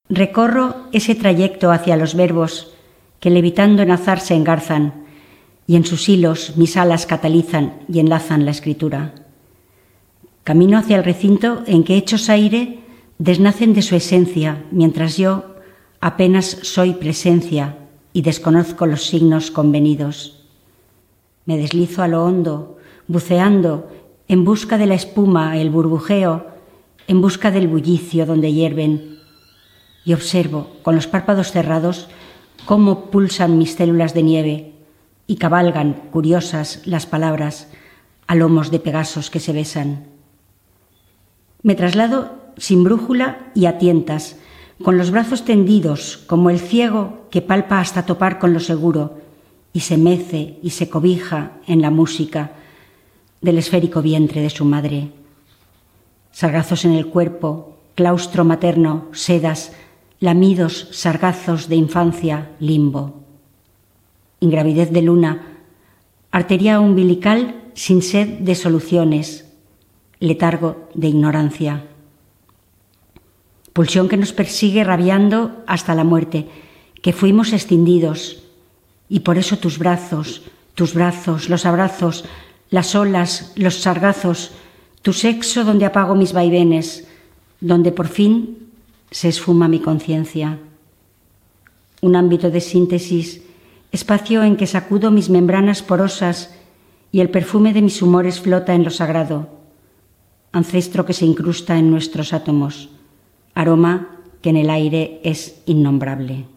Recorro ese trayecto hacia los verbos que levitando en azar se engarzan y en sus hilos mis alas catalizan y enlazan la escritura. Camino hacia el recinto en que hechos aire desnacen de su esencia, mientras yo apenas soy presencia y desconozco los signos convenidos. Me deslizo a lo hondo, buceando, en busca de la espuma, el burbujeo, en busca del bullicio donde hierven, y observo, con los párpados cerrados, cómo pulsan mis células de nieve y cabalgan, curiosas, las palabras a lomos de pegasos que se besan. Me traslado sin brújula y a tientas, con los brazos tendidos, como el ciego que palpa hasta topar con lo seguro y se mece y se cobija en la música del esférico vientre de su madre. Sargazos en el cuerpo, claustro materno, sedas, lamidos, sargazos de infancia, limbo. Ingravidez de luna, arteria umbilical sin sed de soluciones, letargo de ignorancia. Pulsión que nos persigue rabiando hasta la muerte, que fuimos escindidos, y por eso tus brazos, los abrazos, las olas, los sargazos, tu sexo donde apago mis vaivenes, donde por fin se esfuma mi conciencia. Un ámbito de síntesis, espacio en que sacudo mis membranas porosas y el perfume de mis humores flota en lo sagrado, ancestro que se incrusta en nuestros átomos, aroma que en el aire es innombrable.